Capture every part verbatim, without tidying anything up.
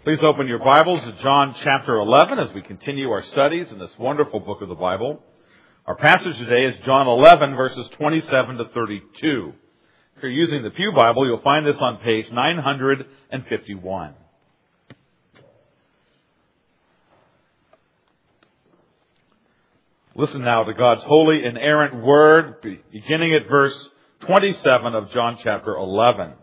Please open your Bibles to John chapter eleven as we continue our studies in this wonderful book of the Bible. Our passage today is John eleven, verses twenty-seven to thirty-two. If you're using the Pew Bible, you'll find this on page nine hundred fifty-one. Listen now to God's holy, inerrant word, beginning at verse twenty-seven of John chapter eleven.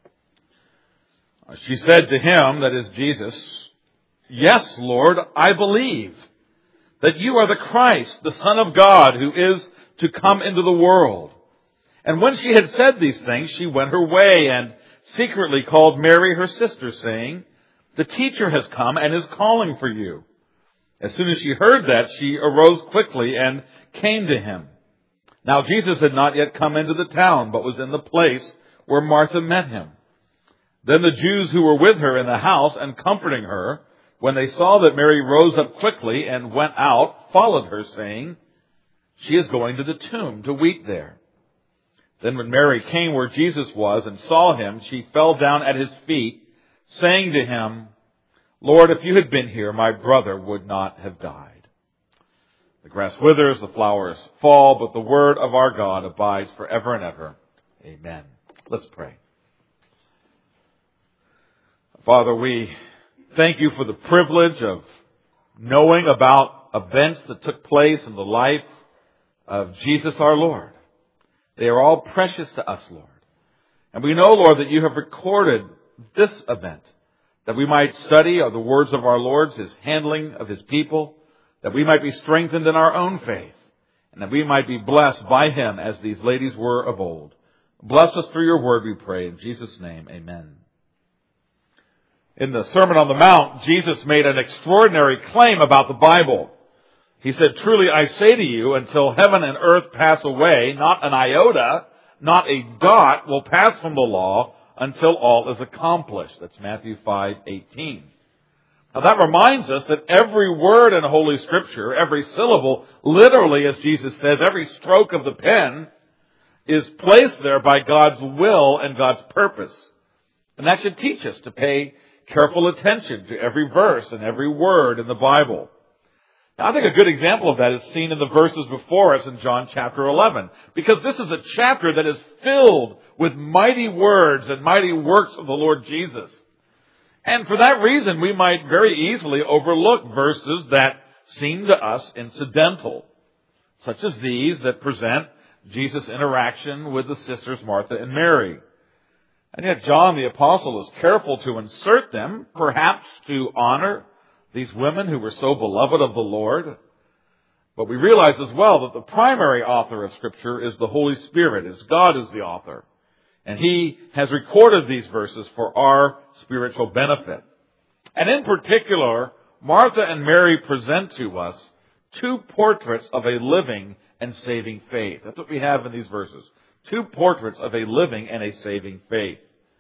She said to him, that is Jesus, "Yes, Lord, I believe that you are the Christ, the Son of God, who is to come into the world." And when she had said these things, she went her way and secretly called Mary, her sister, saying, "The teacher has come and is calling for you." As soon as she heard that, she arose quickly and came to him. Now Jesus had not yet come into the town, but was in the place where Martha met him. Then the Jews who were with her in the house and comforting her, when they saw that Mary rose up quickly and went out, followed her, saying, "She is going to the tomb to weep there." Then when Mary came where Jesus was and saw him, she fell down at his feet, saying to him, "Lord, if you had been here, my brother would not have died." The grass withers, the flowers fall, but the word of our God abides forever and ever. Amen. Let's pray. Father, we thank you for the privilege of knowing about events that took place in the life of Jesus our Lord. They are all precious to us, Lord. And we know, Lord, that you have recorded this event, that we might study the words of our Lord, his handling of his people, that we might be strengthened in our own faith, and that we might be blessed by him as these ladies were of old. Bless us through your word, we pray. In Jesus' name, amen. In the Sermon on the Mount, Jesus made an extraordinary claim about the Bible. He said, "Truly I say to you, until heaven and earth pass away, not an iota, not a dot will pass from the law until all is accomplished." That's Matthew five eighteen. Now that reminds us that every word in Holy Scripture, every syllable, literally, as Jesus says, every stroke of the pen is placed there by God's will and God's purpose. And that should teach us to pay careful attention to every verse and every word in the Bible. Now, I think a good example of that is seen in the verses before us in John chapter eleven, because this is a chapter that is filled with mighty words and mighty works of the Lord Jesus. And for that reason, we might very easily overlook verses that seem to us incidental, such as these that present Jesus' interaction with the sisters Martha and Mary. And yet John the Apostle is careful to insert them, perhaps to honor these women who were so beloved of the Lord. But we realize as well that the primary author of Scripture is the Holy Spirit, as God is the author. And he has recorded these verses for our spiritual benefit. And in particular, Martha and Mary present to us two portraits of a living and saving faith. That's what we have in these verses. Two portraits of a living and a saving faith.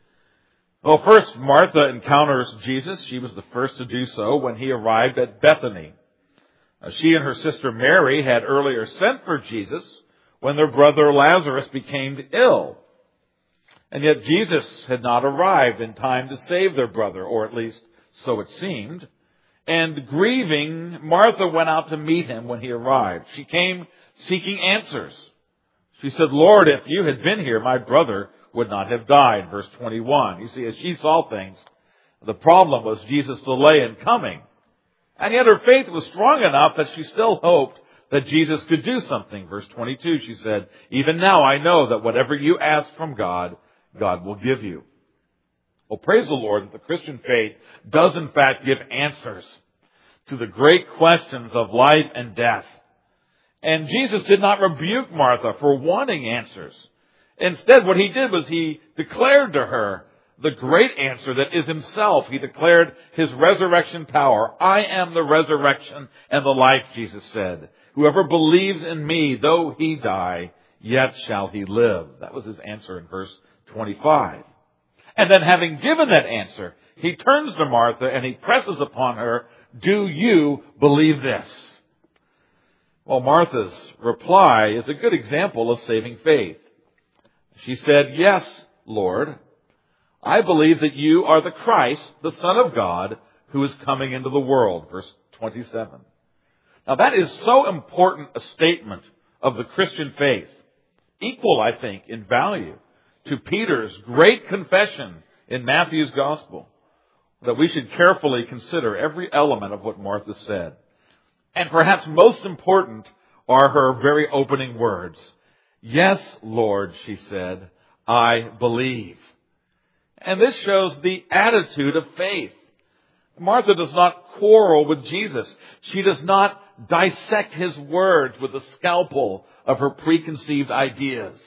Well, first, Martha encounters Jesus. She was the first to do so when he arrived at Bethany. She and her sister Mary had earlier sent for Jesus when their brother Lazarus became ill. And yet Jesus had not arrived in time to save their brother, or at least so it seemed. And grieving, Martha went out to meet him when he arrived. She came seeking answers. She said, "Lord, if you had been here, my brother would not have died." Verse twenty-one. You see, as she saw things, the problem was Jesus' delay in coming. And yet her faith was strong enough that she still hoped that Jesus could do something. Verse twenty-two, she said, "Even now I know that whatever you ask from God, God will give you." Well, praise the Lord that the Christian faith does in fact give answers to the great questions of life and death. And Jesus did not rebuke Martha for wanting answers. Instead, what he did was he declared to her the great answer that is himself. He declared his resurrection power. "I am the resurrection and the life," Jesus said. "Whoever believes in me, though he die, yet shall he live." That was his answer in verse twenty-five. And then having given that answer, he turns to Martha and he presses upon her, "Do you believe this?" Well, Martha's reply is a good example of saving faith. She said, "Yes, Lord, I believe that you are the Christ, the Son of God, who is coming into the world, verse twenty-seven. Now that is so important a statement of the Christian faith, equal, I think, in value to Peter's great confession in Matthew's Gospel, that we should carefully consider every element of what Martha said. And perhaps most important are her very opening words. Yes, Lord, she said, I believe. And this shows the attitude of faith. Martha does not quarrel with Jesus. She does not dissect his words with the scalpel of her preconceived ideas.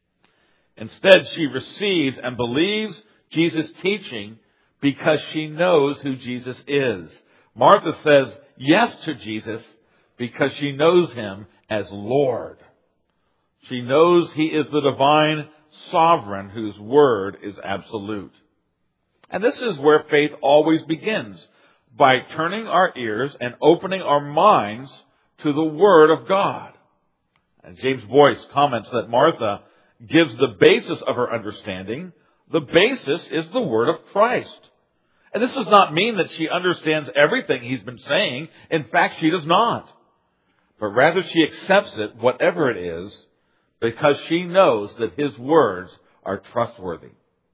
Instead, she receives and believes Jesus' teaching because she knows who Jesus is. Martha says yes to Jesus because she knows him as Lord. She knows he is the divine sovereign whose word is absolute. And this is where faith always begins, by turning our ears and opening our minds to the Word of God. And James Boyce comments that Martha gives the basis of her understanding. The basis is the Word of Christ. And this does not mean that she understands everything he's been saying. In fact, she does not. But rather she accepts it, whatever it is, because she knows that his words are trustworthy.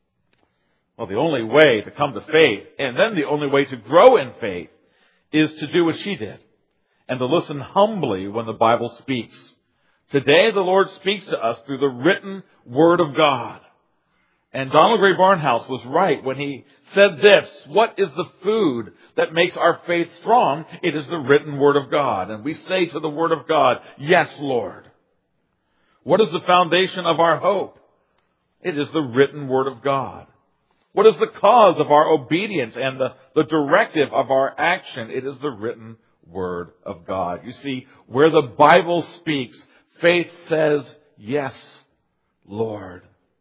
Well, the only way to come to faith, and then the only way to grow in faith, is to do what she did, and to listen humbly when the Bible speaks. Today, the Lord speaks to us through the written Word of God. And Donald Gray Barnhouse was right when he said this: what is the food that makes our faith strong? It is the written Word of God. And we say to the Word of God, yes, Lord. What is the foundation of our hope? It is the written Word of God. What is the cause of our obedience and the, the directive of our action? It is the written Word of God. You see, where the Bible speaks, faith says, yes, Lord.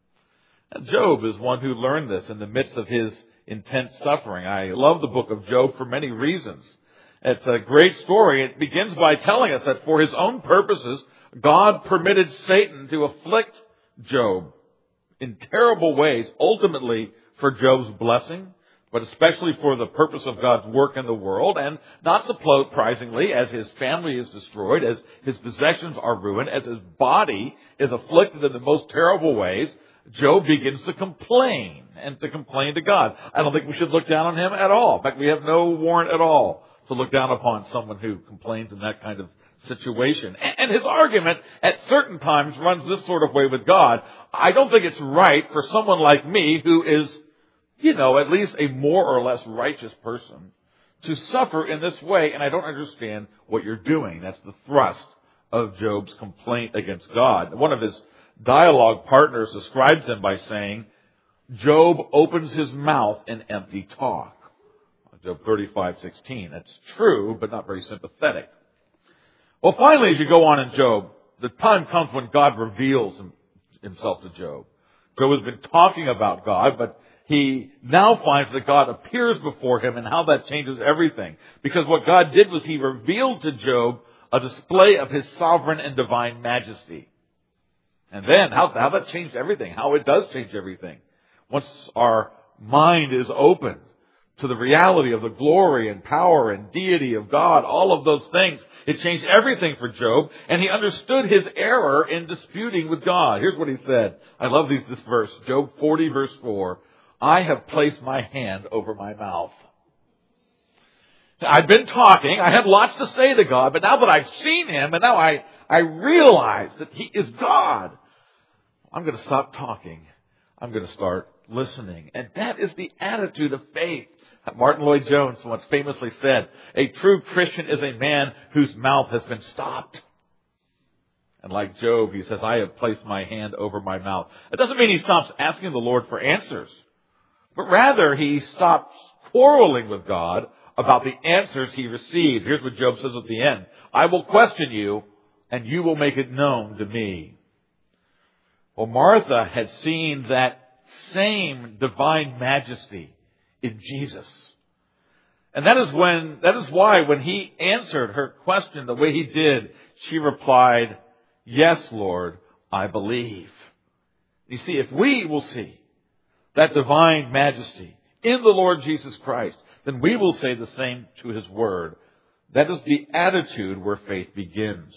And Job is one who learned this in the midst of his intense suffering. I love the book of Job for many reasons. It's a great story. It begins by telling us that for his own purposes, God permitted Satan to afflict Job in terrible ways, ultimately for Job's blessing, but especially for the purpose of God's work in the world, and not surprisingly, as his family is destroyed, as his possessions are ruined, as his body is afflicted in the most terrible ways, Job begins to complain and to complain to God. I don't think we should look down on him at all. In fact, we have no warrant at all to look down upon someone who complains in that kind of situation. And his argument at certain times runs this sort of way with God. I don't think it's right for someone like me who is, you know, at least a more or less righteous person to suffer in this way, and I don't understand what you're doing. That's the thrust of Job's complaint against God. One of his dialogue partners describes him by saying, Job opens his mouth in empty talk. Job thirty-five sixteen. That's true, but not very sympathetic. Well, finally, as you go on in Job, the time comes when God reveals himself to Job. Job has been talking about God, but he now finds that God appears before him, and how that changes everything. Because what God did was he revealed to Job a display of his sovereign and divine majesty. And then, how, how that changed everything, how it does change everything. Once our mind is opened to the reality of the glory and power and deity of God, all of those things, it changed everything for Job, and he understood his error in disputing with God. Here's what he said. I love these, this verse, Job forty verse four. I have placed my hand over my mouth. I've been talking, I have lots to say to God, but now that I've seen him, and now I, I realize that he is God, I'm going to stop talking. I'm going to start listening. And that is the attitude of faith. Martin Lloyd-Jones once famously said, a true Christian is a man whose mouth has been stopped. And like Job, he says, I have placed my hand over my mouth. It doesn't mean he stops asking the Lord for answers, but rather he stops quarreling with God about the answers he received. Here's what Job says at the end. I will question you, and you will make it known to me. Well, Martha had seen that same divine majesty in Jesus. And that is when, that is why when he answered her question the way he did, she replied, yes, Lord, I believe. You see, if we will see that divine majesty in the Lord Jesus Christ, then we will say the same to His Word. That is the attitude where faith begins.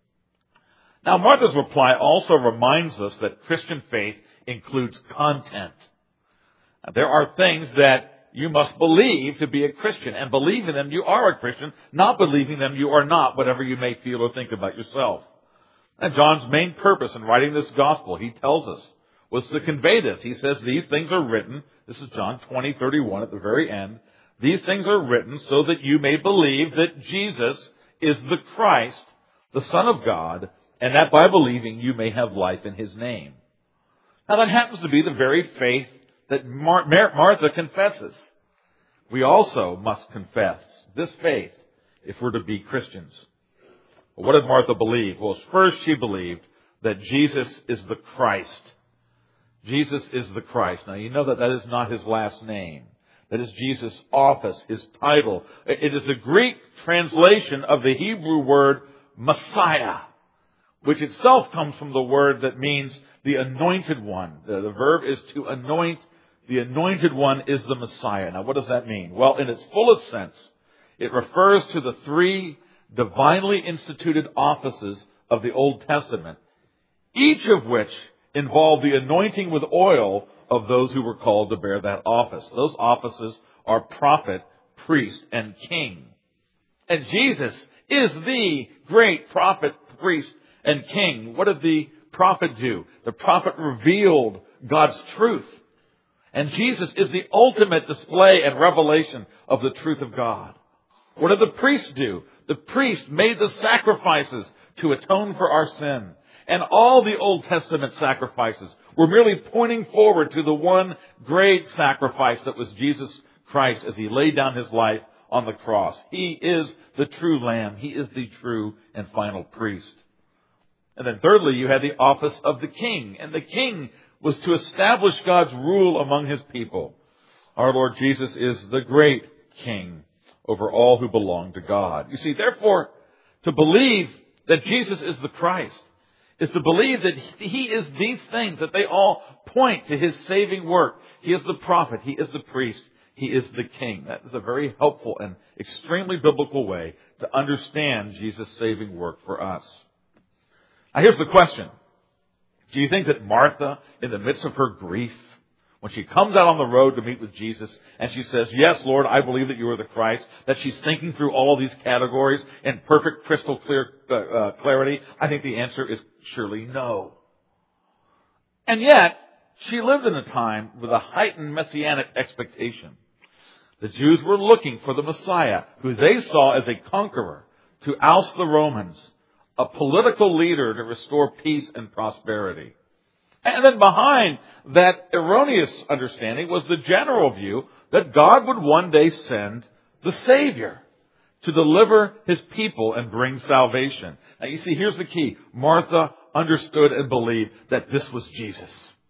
Now, Martha's reply also reminds us that Christian faith includes content. Now, there are things that you must believe to be a Christian, and believing them, you are a Christian. Not believing them, you are not, whatever you may feel or think about yourself. And John's main purpose in writing this gospel, he tells us, was to convey this. He says these things are written, this is John twenty thirty-one at the very end, these things are written so that you may believe that Jesus is the Christ, the Son of God, and that by believing you may have life in His name. Now that happens to be the very faith that Mar- Mar- Martha confesses. We also must confess this faith if we're to be Christians. Well, what did Martha believe? Well, first she believed that Jesus is the Christ. Jesus is the Christ. Now you know that that is not His last name. That is Jesus' office, His title. It is the Greek translation of the Hebrew word Messiah, which itself comes from the word that means the anointed one. The, the verb is to anoint. The anointed one is the Messiah. Now what does that mean? Well, in its fullest sense, it refers to the three divinely instituted offices of the Old Testament, each of which involved the anointing with oil of those who were called to bear that office. Those offices are prophet, priest, and king. And Jesus is the great prophet, priest, and king. What did the prophet do? The prophet revealed God's truth. And Jesus is the ultimate display and revelation of the truth of God. What did the priest do? The priest made the sacrifices to atone for our sin. And all the Old Testament sacrifices were merely pointing forward to the one great sacrifice that was Jesus Christ as He laid down His life on the cross. He is the true Lamb. He is the true and final priest. And then thirdly, you had the office of the king. And the king was to establish God's rule among His people. Our Lord Jesus is the great king over all who belong to God. You see, therefore, to believe that Jesus is the Christ is to believe that He is these things, that they all point to His saving work. He is the prophet. He is the priest. He is the king. That is a very helpful and extremely biblical way to understand Jesus' saving work for us. Now here's the question. Do you think that Martha, in the midst of her grief, when she comes out on the road to meet with Jesus and she says, yes, Lord, I believe that you are the Christ, that she's thinking through all these categories in perfect crystal clear uh, uh, clarity? I think the answer is surely no. And yet, she lived in a time with a heightened messianic expectation. The Jews were looking for the Messiah, who they saw as a conqueror to oust the Romans, a political leader to restore peace and prosperity. And then behind that erroneous understanding was the general view that God would one day send the Savior to deliver His people and bring salvation. Now you see, here's the key. Martha understood and believed that this was Jesus.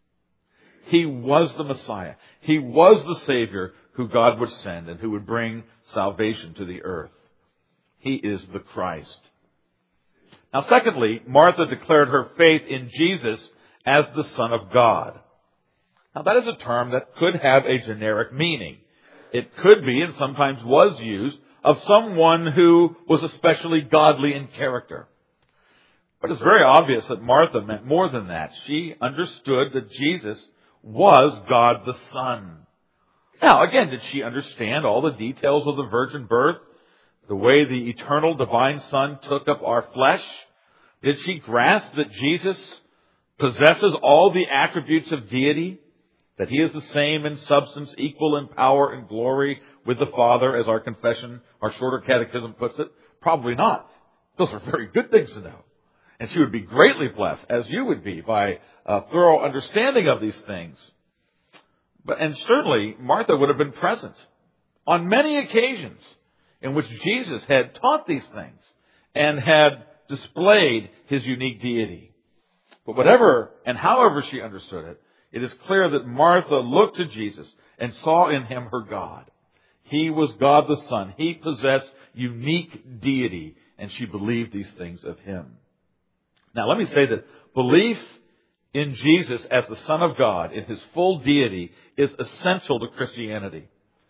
He was the Messiah. He was the Savior who God would send and who would bring salvation to the earth. He is the Christ. Now secondly, Martha declared her faith in Jesus as the Son of God. Now that is a term that could have a generic meaning. It could be, and sometimes was used, of someone who was especially godly in character. But it's very obvious that Martha meant more than that. She understood that Jesus was God the Son. Now, again, did she understand all the details of the virgin birth? The way the eternal divine Son took up our flesh? Did she grasp that Jesus possesses all the attributes of deity? That He is the same in substance, equal in power and glory with the Father, as our confession, our shorter catechism puts it? Probably not. Those are very good things to know. And she would be greatly blessed, as you would be, by a thorough understanding of these things. But, and certainly, Martha would have been present on many occasions in which Jesus had taught these things and had displayed His unique deity. But whatever and however she understood it, it is clear that Martha looked to Jesus and saw in Him her God. He was God the Son. He possessed unique deity, and she believed these things of Him. Now let me say that belief in Jesus as the Son of God, in His full deity, is essential to Christianity.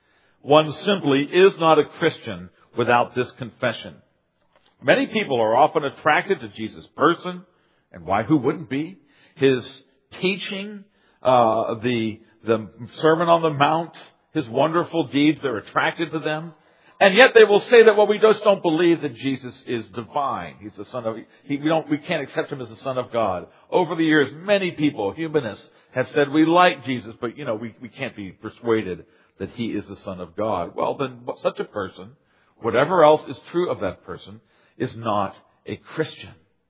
One simply is not a Christian without this confession. Many people are often attracted to Jesus' person, and why, who wouldn't be? His teaching, uh, the, the Sermon on the Mount, his wonderful deeds, they're attracted to them. And yet they will say that, well, we just don't believe that Jesus is divine. He's the Son of, he, we don't, we can't accept him as the Son of God. Over the years, many people, humanists, have said we like Jesus, but, you know, we, we can't be persuaded that he is the Son of God. Well, then such a person, whatever else is true of that person, is not a Christian.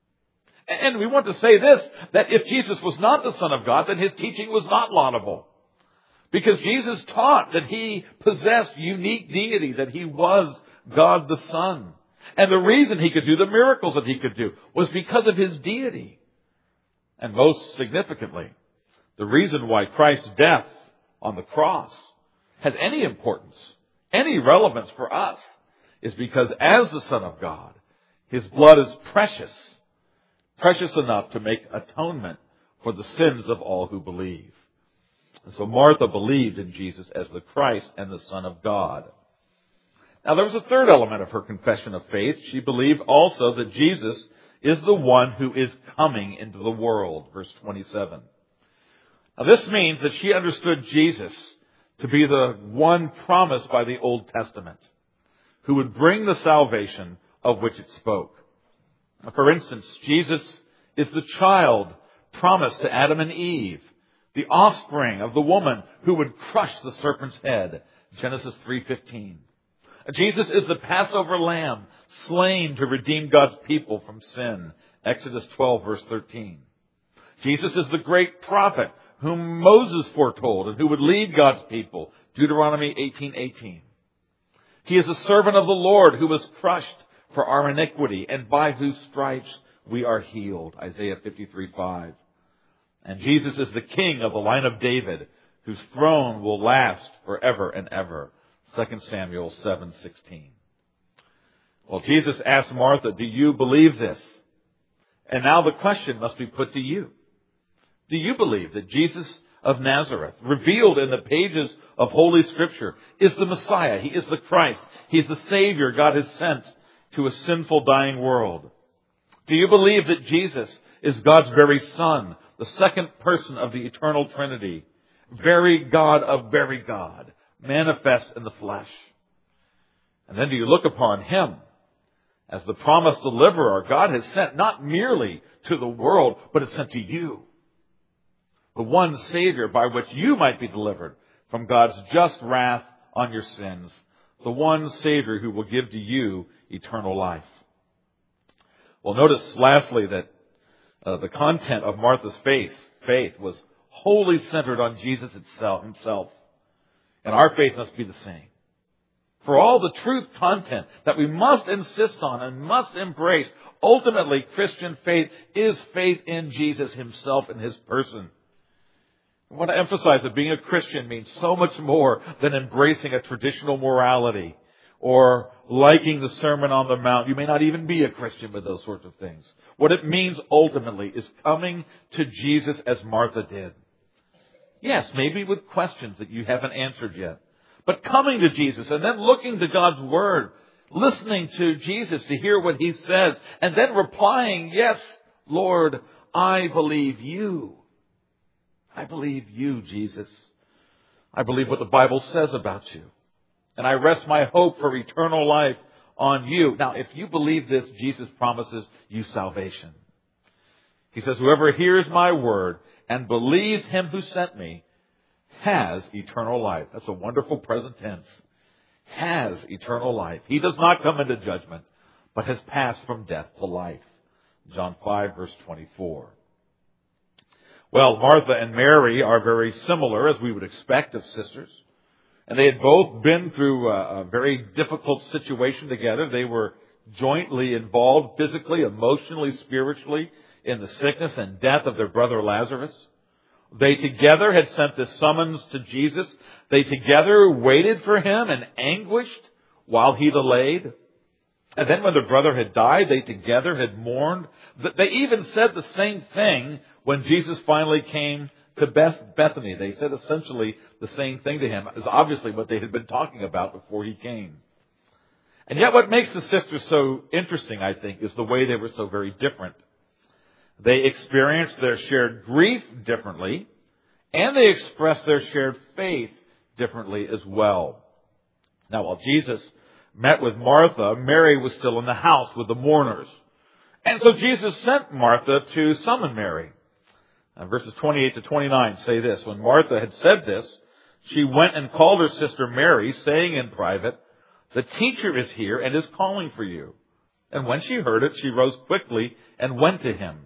And we want to say this, that if Jesus was not the Son of God, then his teaching was not laudable. Because Jesus taught that he possessed unique deity, that he was God the Son. And the reason he could do the miracles that he could do was because of his deity. And most significantly, the reason why Christ's death on the cross has any importance, any relevance for us, is because as the Son of God, his blood is precious, precious enough to make atonement for the sins of all who believe. And so Martha believed in Jesus as the Christ and the Son of God. Now there was a third element of her confession of faith. She believed also that Jesus is the one who is coming into the world. Verse twenty-seven. Now this means that she understood Jesus to be the one promised by the Old Testament, who would bring the salvation of which it spoke. For instance, Jesus is the child promised to Adam and Eve, the offspring of the woman who would crush the serpent's head. Genesis three fifteen. Jesus is the Passover lamb slain to redeem God's people from sin. Exodus twelve verse thirteen. Jesus is the great prophet whom Moses foretold and who would lead God's people. Deuteronomy eighteen eighteen. He is the servant of the Lord who was crushed for our iniquity and by whose stripes we are healed. Isaiah fifty-three five. And Jesus is the King of the line of David, whose throne will last forever and ever. Second Samuel seven sixteen. Well, Jesus asked Martha, do you believe this? And now the question must be put to you. Do you believe that Jesus of Nazareth, revealed in the pages of Holy Scripture, is the Messiah? He is the Christ. He is the Savior God has sent to a sinful, dying world. Do you believe that Jesus is God's very Son, the second person of the eternal Trinity, very God of very God, manifest in the flesh? And then do you look upon him as the promised deliverer God has sent not merely to the world, but has sent to you? The one Savior by which you might be delivered from God's just wrath on your sins. The one Savior who will give to you eternal life. Well, notice lastly that uh, the content of Martha's faith, faith was wholly centered on Jesus itself, himself. And our faith must be the same. For all the truth content that we must insist on and must embrace, ultimately Christian faith is faith in Jesus himself and his person. I want to emphasize that being a Christian means so much more than embracing a traditional morality or liking the Sermon on the Mount. You may not even be a Christian with those sorts of things. What it means ultimately is coming to Jesus as Martha did. Yes, maybe with questions that you haven't answered yet. But coming to Jesus and then looking to God's Word, listening to Jesus to hear what he says, and then replying, yes, Lord, I believe you. I believe you, Jesus. I believe what the Bible says about you. And I rest my hope for eternal life on you. Now, if you believe this, Jesus promises you salvation. He says, whoever hears my word and believes him who sent me has eternal life. That's a wonderful present tense. Has eternal life. He does not come into judgment, but has passed from death to life. John five, verse twenty-four. Well, Martha and Mary are very similar, as we would expect of sisters. And they had both been through a, a very difficult situation together. They were jointly involved physically, emotionally, spiritually in the sickness and death of their brother Lazarus. They together had sent this summons to Jesus. They together waited for him and anguished while he delayed. And then when their brother had died, they together had mourned. They even said the same thing when Jesus finally came to Beth- Bethany. They said essentially the same thing to him. It was obviously what they had been talking about before he came. And yet what makes the sisters so interesting, I think, is the way they were so very different. They experienced their shared grief differently, and they expressed their shared faith differently as well. Now, while Jesus met with Martha, Mary was still in the house with the mourners. And so Jesus sent Martha to summon Mary. And verses twenty-eight to twenty-nine say this: When Martha had said this, she went and called her sister Mary, saying in private, "The teacher is here and is calling for you." And when she heard it, she rose quickly and went to him.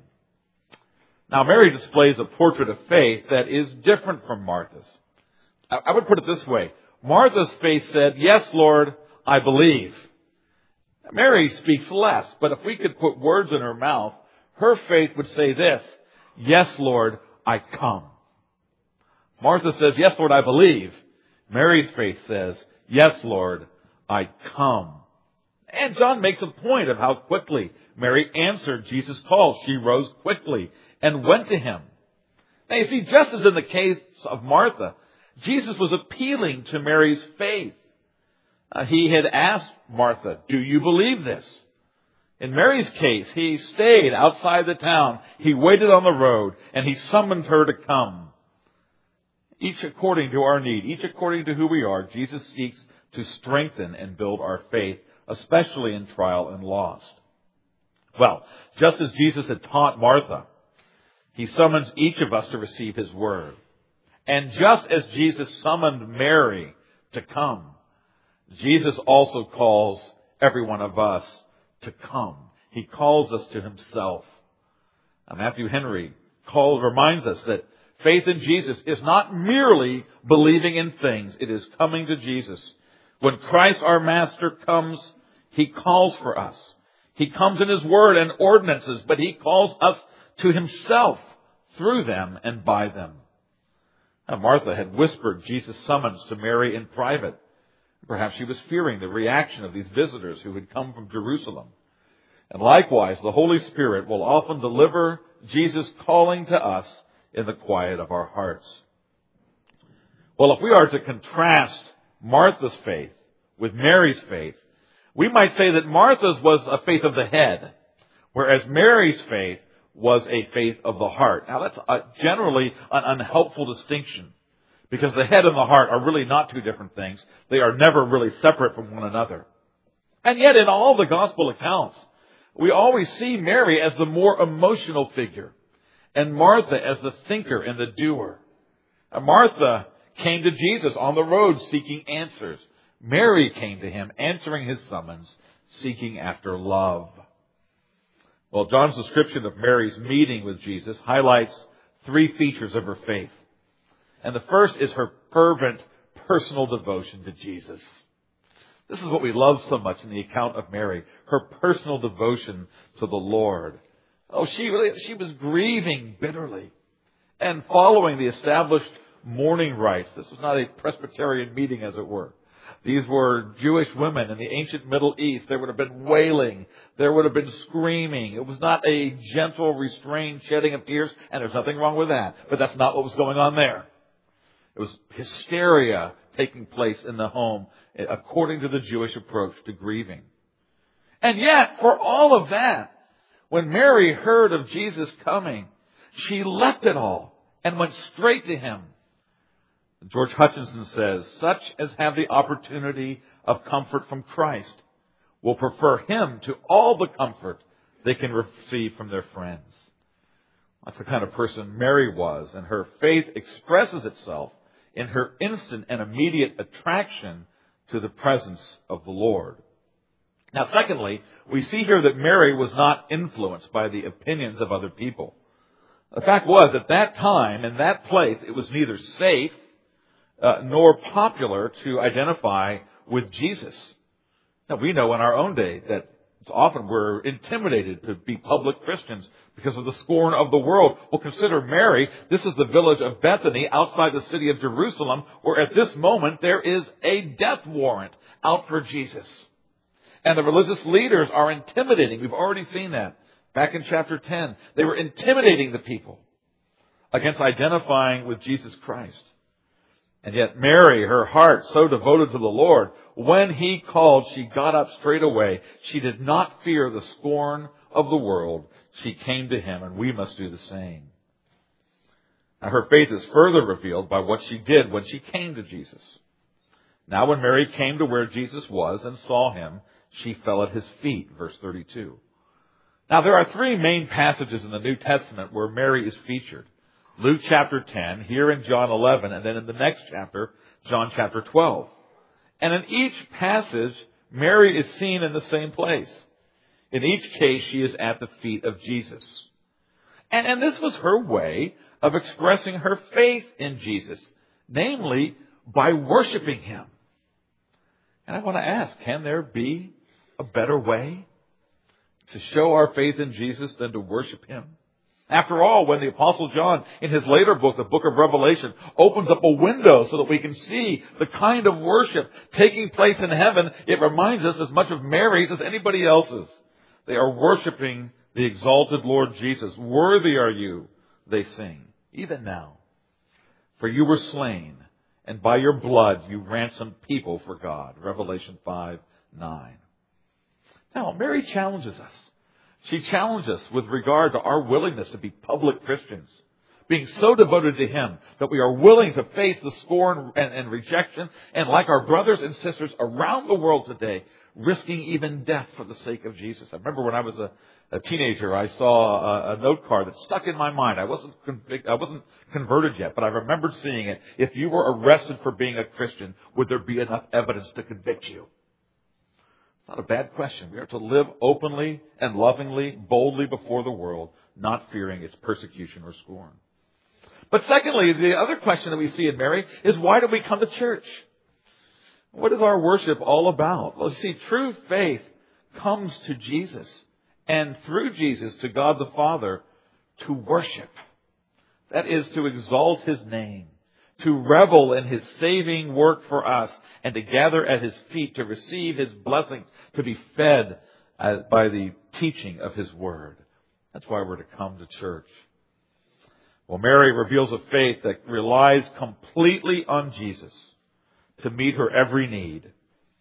Now, Mary displays a portrait of faith that is different from Martha's. I would put it this way. Martha's faith said, "Yes, Lord, I believe." Mary speaks less, but if we could put words in her mouth, her faith would say this: "Yes, Lord, I come." Martha says, "Yes, Lord, I believe." Mary's faith says, "Yes, Lord, I come." And John makes a point of how quickly Mary answered Jesus' call. She rose quickly and went to him. Now you see, just as in the case of Martha, Jesus was appealing to Mary's faith. Uh, he had asked Martha, "Do you believe this?" In Mary's case, he stayed outside the town. He waited on the road, and he summoned her to come. Each according to our need, each according to who we are, Jesus seeks to strengthen and build our faith, especially in trial and loss. Well, just as Jesus had taught Martha, he summons each of us to receive his word. And just as Jesus summoned Mary to come, Jesus also calls every one of us to come. He calls us to himself. Now, Matthew Henry calls, reminds us that faith in Jesus is not merely believing in things. It is coming to Jesus. When Christ our Master comes, he calls for us. He comes in his word and ordinances, but he calls us to himself through them and by them. Now, Martha had whispered Jesus' summons to Mary in private. Perhaps she was fearing the reaction of these visitors who had come from Jerusalem. And likewise, the Holy Spirit will often deliver Jesus' calling to us in the quiet of our hearts. Well, if we are to contrast Martha's faith with Mary's faith, we might say that Martha's was a faith of the head, whereas Mary's faith was a faith of the heart. Now, that's a, generally an unhelpful distinction, because the head and the heart are really not two different things. They are never really separate from one another. And yet, in all the gospel accounts, we always see Mary as the more emotional figure, and Martha as the thinker and the doer. And Martha came to Jesus on the road seeking answers. Mary came to him, answering his summons, seeking after love. Well, John's description of Mary's meeting with Jesus highlights three features of her faith. And the first is her fervent personal devotion to Jesus. This is what we love so much in the account of Mary, her personal devotion to the Lord. Oh, she really, she was grieving bitterly and following the established mourning rites. This was not a Presbyterian meeting, as it were. These were Jewish women in the ancient Middle East. There would have been wailing. There would have been screaming. It was not a gentle, restrained shedding of tears, and there's nothing wrong with that. But that's not what was going on there. It was hysteria taking place in the home, according to the Jewish approach to grieving. And yet, for all of that, when Mary heard of Jesus coming, she left it all and went straight to him. George Hutchinson says, "Such as have the opportunity of comfort from Christ will prefer him to all the comfort they can receive from their friends." That's the kind of person Mary was, and her faith expresses itself in her instant and immediate attraction to the presence of the Lord. Now, secondly, we see here that Mary was not influenced by the opinions of other people. The fact was, at that time, in that place, it was neither safe uh, nor popular to identify with Jesus. Now, we know in our own day that often we're intimidated to be public Christians because of the scorn of the world. Well, consider Mary. This is the village of Bethany outside the city of Jerusalem, where at this moment there is a death warrant out for Jesus. And the religious leaders are intimidating. We've already seen that back in chapter ten. They were intimidating the people. against identifying with Jesus Christ. And yet Mary, her heart so devoted to the Lord, when He called, she got up straight away. She did not fear the scorn of the world. She came to Him, and we must do the same. Now, her faith is further revealed by what she did when she came to Jesus. Now when Mary came to where Jesus was and saw Him, she fell at His feet, verse thirty-two. Now there are three main passages in the New Testament where Mary is featured. Luke chapter ten, here in John eleven, and then in the next chapter, John chapter twelve. And in each passage, Mary is seen in the same place. In each case, she is at the feet of Jesus. And, and this was her way of expressing her faith in Jesus, namely by worshiping Him. And I want to ask, can there be a better way to show our faith in Jesus than to worship Him? After all, when the Apostle John, in his later book, the book of Revelation, opens up a window so that we can see the kind of worship taking place in heaven, it reminds us as much of Mary's as anybody else's. They are worshiping the exalted Lord Jesus. Worthy are you, they sing, even now. For you were slain, and by your blood you ransomed people for God. Revelation five nine. Now, Mary challenges us. She challenged us with regard to our willingness to be public Christians, being so devoted to Him that we are willing to face the scorn and, and rejection, and like our brothers and sisters around the world today, risking even death for the sake of Jesus. I remember when I was a, a teenager, I saw a, a note card that stuck in my mind. I wasn't convic- I wasn't converted yet, but I remembered seeing it. If you were arrested for being a Christian, would there be enough evidence to convict you? Not a bad question. We are to live openly and lovingly, boldly before the world, not fearing its persecution or scorn. But secondly, the other question that we see in Mary is, why do we come to church? What is our worship all about? Well, you see, true faith comes to Jesus, and through Jesus to God the Father, to worship. That is to exalt His name, to revel in His saving work for us, and to gather at His feet to receive His blessings, to be fed by the teaching of His Word. That's why we're to come to church. Well, Mary reveals a faith that relies completely on Jesus to meet her every need.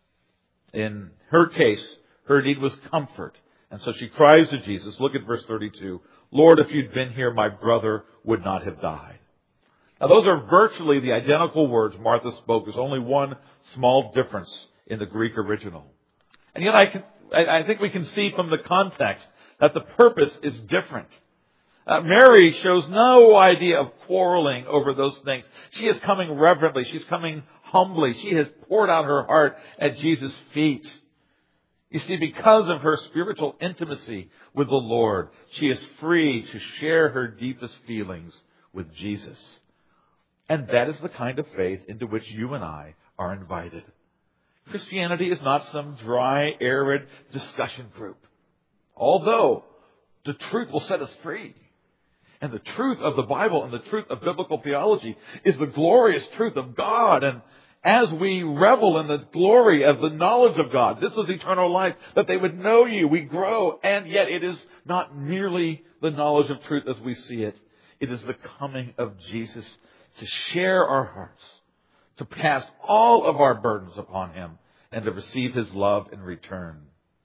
In her case, her need was comfort. And so she cries to Jesus. Look at verse thirty-two. Lord, if you'd been here, my brother would not have died. Now, those are virtually the identical words Martha spoke. There's only one small difference in the Greek original. And yet I, can, I, I think we can see from the context that the purpose is different. Uh, Mary shows no idea of quarreling over those things. She is coming reverently. She's coming humbly. She has poured out her heart at Jesus' feet. You see, because of her spiritual intimacy with the Lord, she is free to share her deepest feelings with Jesus. And that is the kind of faith into which you and I are invited. Christianity is not some dry, arid discussion group. Although the truth will set us free. And the truth of the Bible and the truth of biblical theology is the glorious truth of God. And as we revel in the glory of the knowledge of God, this is eternal life, that they would know you. We grow, and yet it is not merely the knowledge of truth as we see it. It is the coming of Jesus to share our hearts, to cast all of our burdens upon Him, and to receive His love in return.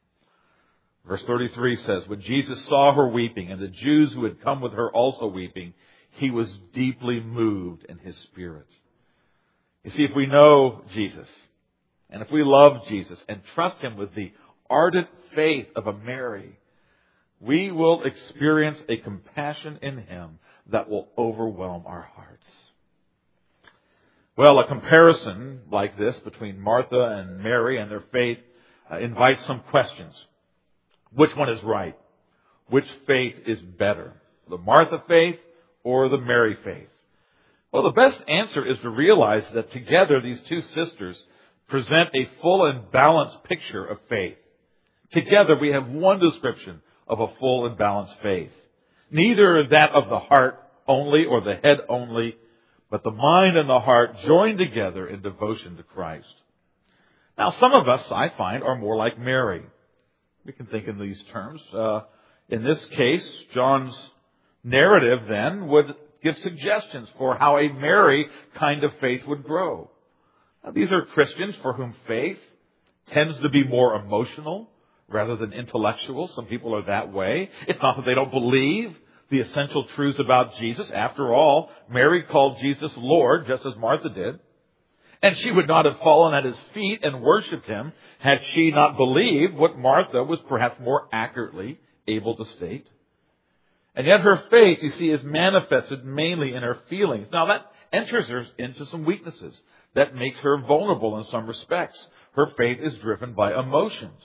Verse thirty-three says, when Jesus saw her weeping, and the Jews who had come with her also weeping, He was deeply moved in His spirit. You see, if we know Jesus, and if we love Jesus, and trust Him with the ardent faith of a Mary, we will experience a compassion in Him that will overwhelm our hearts. Well, a comparison like this between Martha and Mary and their faith uh, invites some questions. Which one is right? Which faith is better? The Martha faith or the Mary faith? Well, the best answer is to realize that together these two sisters present a full and balanced picture of faith. Together we have one description of a full and balanced faith. Neither that of the heart only or the head only, but the mind and the heart joined together in devotion to Christ. Now, some of us, I find, are more like Mary. We can think in these terms. Uh, in this case, John's narrative then would give suggestions for how a Mary kind of faith would grow. Now, these are Christians for whom faith tends to be more emotional rather than intellectual. Some people are that way. It's not that they don't believe the essential truths about Jesus. After all, Mary called Jesus Lord, just as Martha did. And she would not have fallen at his feet and worshipped him had she not believed what Martha was perhaps more accurately able to state. And yet her faith, you see, is manifested mainly in her feelings. Now that enters her into some weaknesses. That makes her vulnerable in some respects. Her faith is driven by emotions.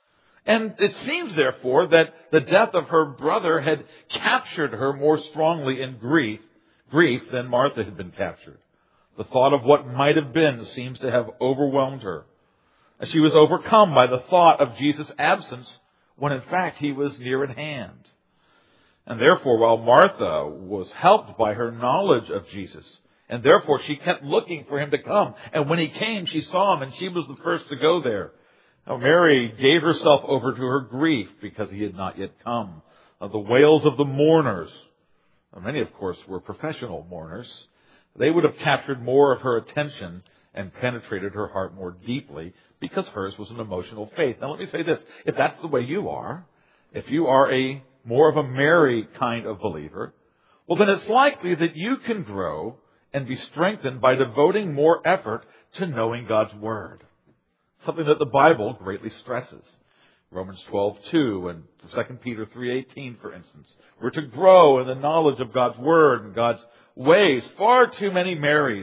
And it seems, therefore, that the death of her brother had captured her more strongly in grief, grief than Martha had been captured. The thought of what might have been seems to have overwhelmed her. She was overcome by the thought of Jesus' absence when in fact he was near at hand. And therefore, while Martha was helped by her knowledge of Jesus, and therefore she kept looking for him to come, and when he came, she saw him, and she was the first to go there. Now, Mary gave herself over to her grief because he had not yet come. Uh, the wails of the mourners, many of course were professional mourners, they would have captured more of her attention and penetrated her heart more deeply because hers was an emotional faith. Now let me say this, if that's the way you are, if you are a more of a Mary kind of believer, well then it's likely that you can grow and be strengthened by devoting more effort to knowing God's Word. Something that the Bible greatly stresses. Romans twelve two and Second Peter three eighteen, for instance. We're to grow in the knowledge of God's Word and God's ways. Far too many Marys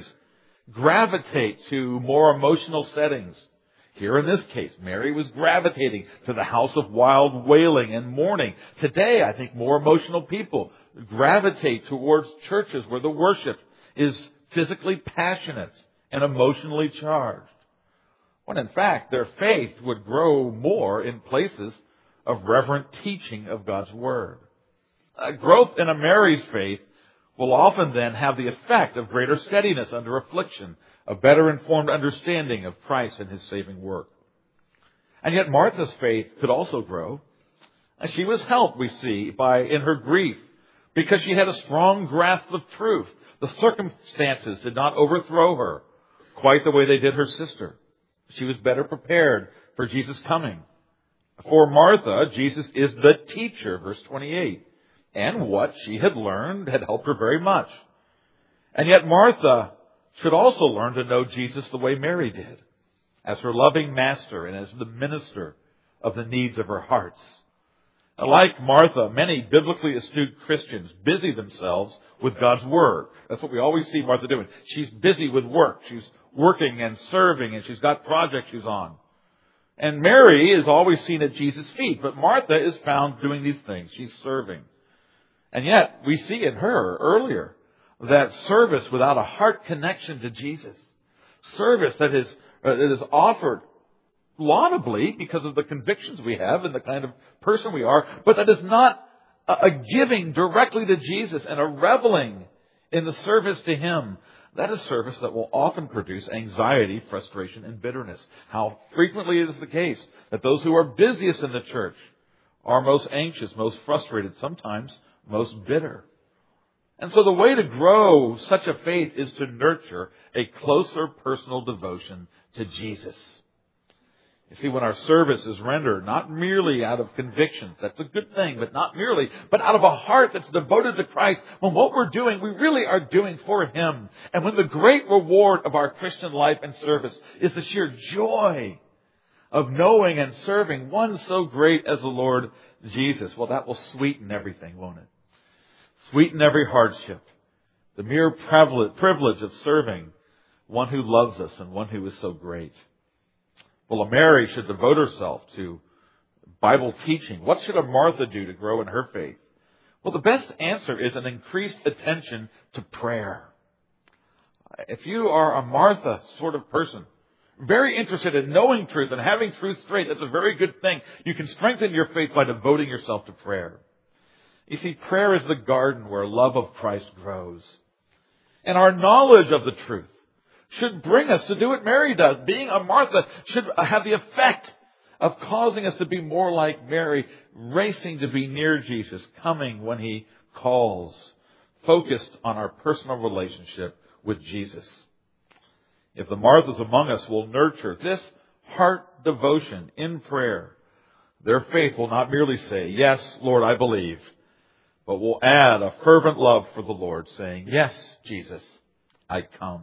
gravitate to more emotional settings. Here in this case, Mary was gravitating to the house of wild wailing and mourning. Today, I think more emotional people gravitate towards churches where the worship is physically passionate and emotionally charged. When in fact, their faith would grow more in places of reverent teaching of God's Word. Uh, growth in a Mary's faith will often then have the effect of greater steadiness under affliction, a better informed understanding of Christ and His saving work. And yet Martha's faith could also grow. She was helped, we see, by in her grief, because she had a strong grasp of truth. The circumstances did not overthrow her quite the way they did her sister. She was better prepared for Jesus' coming. For Martha, Jesus is the teacher, verse twenty-eight. And what she had learned had helped her very much. And yet Martha should also learn to know Jesus the way Mary did, as her loving master and as the minister of the needs of her hearts. Like Martha, many biblically astute Christians busy themselves with God's Word. That's what we always see Martha doing. She's busy with work. She's working and serving, and she's got projects she's on. And Mary is always seen at Jesus' feet, but Martha is found doing these things. She's serving. And yet, we see in her earlier that service without a heart connection to Jesus, service that is, uh, that is offered laudably because of the convictions we have and the kind of person we are, but that is not a, a giving directly to Jesus and a reveling in the service to Him. That is service that will often produce anxiety, frustration, and bitterness. How frequently it is the case that those who are busiest in the church are most anxious, most frustrated, sometimes most bitter. And so the way to grow such a faith is to nurture a closer personal devotion to Jesus. You see, when our service is rendered not merely out of conviction, that's a good thing, but not merely, but out of a heart that's devoted to Christ, when what we're doing, we really are doing for Him. And when the great reward of our Christian life and service is the sheer joy of knowing and serving one so great as the Lord Jesus, well, that will sweeten everything, won't it? Sweeten every hardship. The mere privilege of serving one who loves us and one who is so great. Well, a Mary should devote herself to Bible teaching. What should a Martha do to grow in her faith? Well, the best answer is an increased attention to prayer. If you are a Martha sort of person, very interested in knowing truth and having truth straight, that's a very good thing. You can strengthen your faith by devoting yourself to prayer. You see, prayer is the garden where love of Christ grows. And our knowledge of the truth should bring us to do what Mary does. Being a Martha should have the effect of causing us to be more like Mary, racing to be near Jesus, coming when He calls, focused on our personal relationship with Jesus. If the Marthas among us will nurture this heart devotion in prayer, their faith will not merely say, "Yes, Lord, I believe," but will add a fervent love for the Lord, saying, "Yes, Jesus, I come."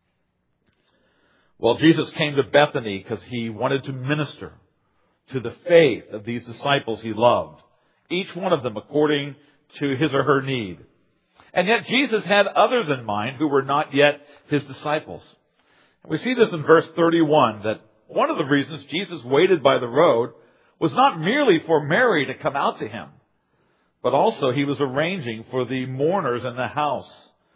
Well, Jesus came to Bethany because he wanted to minister to the faith of these disciples he loved, each one of them according to his or her need. And yet Jesus had others in mind who were not yet his disciples. We see this in verse thirty-one, that one of the reasons Jesus waited by the road was not merely for Mary to come out to him, but also he was arranging for the mourners in the house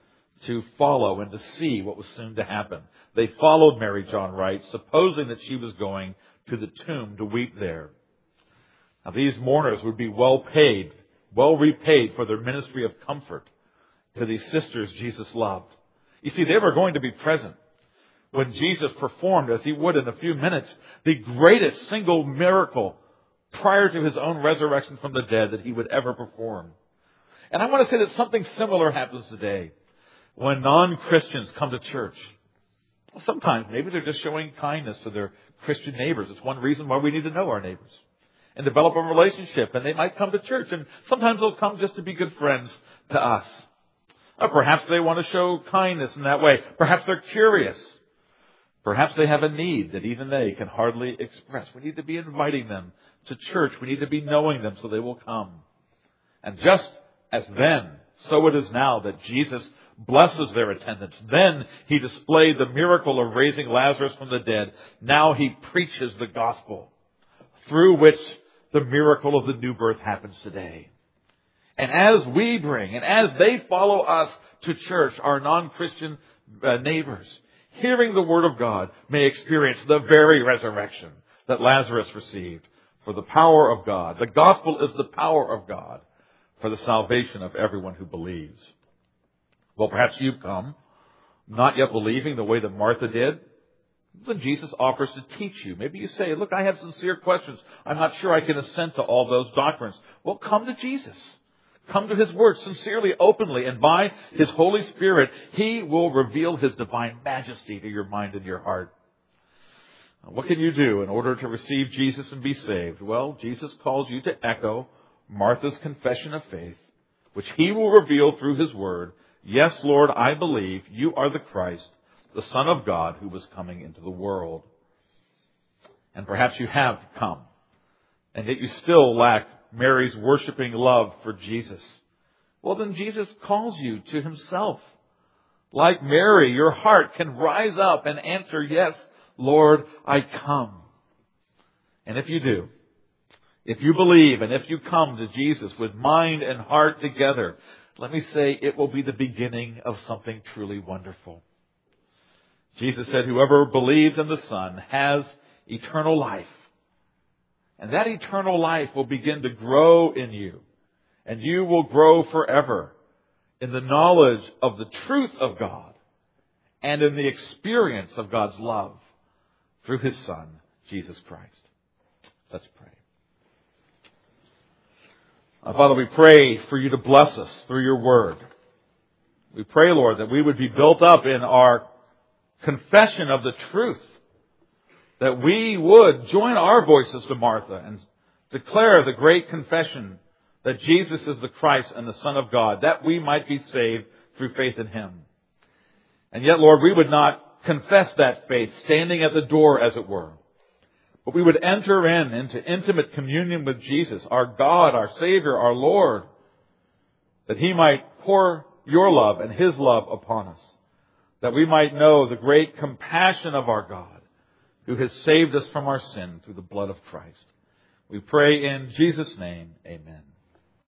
to follow and to see what was soon to happen. They followed Mary, John writes, supposing that she was going to the tomb to weep there. Now these mourners would be well paid, well repaid for their ministry of comfort to these sisters Jesus loved. You see, they were going to be present when Jesus performed, as he would in a few minutes, the greatest single miracle prior to his own resurrection from the dead that he would ever perform. And I want to say that something similar happens today when non-Christians come to church. Sometimes maybe they're just showing kindness to their Christian neighbors. It's one reason why we need to know our neighbors and develop a relationship. And they might come to church, and sometimes they'll come just to be good friends to us. Or perhaps they want to show kindness in that way. Perhaps they're curious. Perhaps they have a need that even they can hardly express. We need to be inviting them to church. We need to be knowing them so they will come. And just as then, so it is now that Jesus blesses their attendance. Then he displayed the miracle of raising Lazarus from the dead. Now he preaches the gospel through which the miracle of the new birth happens today. And as we bring, and as they follow us to church, our non-Christian uh, neighbors, hearing the word of God, may experience the very resurrection that Lazarus received. For the power of God, the gospel is the power of God for the salvation of everyone who believes. Well, perhaps you've come not yet believing the way that Martha did. Then Jesus offers to teach you. Maybe you say, "Look, I have sincere questions. I'm not sure I can assent to all those doctrines." Well, come to Jesus. Come to his word sincerely, openly, and by his Holy Spirit, he will reveal his divine majesty to your mind and your heart. What can you do in order to receive Jesus and be saved? Well, Jesus calls you to echo Martha's confession of faith, which he will reveal through his word. "Yes, Lord, I believe you are the Christ, the Son of God who was coming into the world." And perhaps you have come, and yet you still lack Mary's worshiping love for Jesus. Well, then Jesus calls you to himself. Like Mary, your heart can rise up and answer, "Yes, Lord, I come." And if you do, if you believe and if you come to Jesus with mind and heart together, let me say it will be the beginning of something truly wonderful. Jesus said, "Whoever believes in the Son has eternal life." And that eternal life will begin to grow in you. And you will grow forever in the knowledge of the truth of God and in the experience of God's love through his Son, Jesus Christ. Let's pray. Uh, Father, we pray for you to bless us through your word. We pray, Lord, that we would be built up in our confession of the truth, that we would join our voices to Martha and declare the great confession that Jesus is the Christ and the Son of God, that we might be saved through faith in him. And yet, Lord, we would not confess that faith standing at the door, as it were, but we would enter in into intimate communion with Jesus, our God, our Savior, our Lord, that he might pour your love and his love upon us, that we might know the great compassion of our God, who has saved us from our sin through the blood of Christ. We pray in Jesus' name, amen.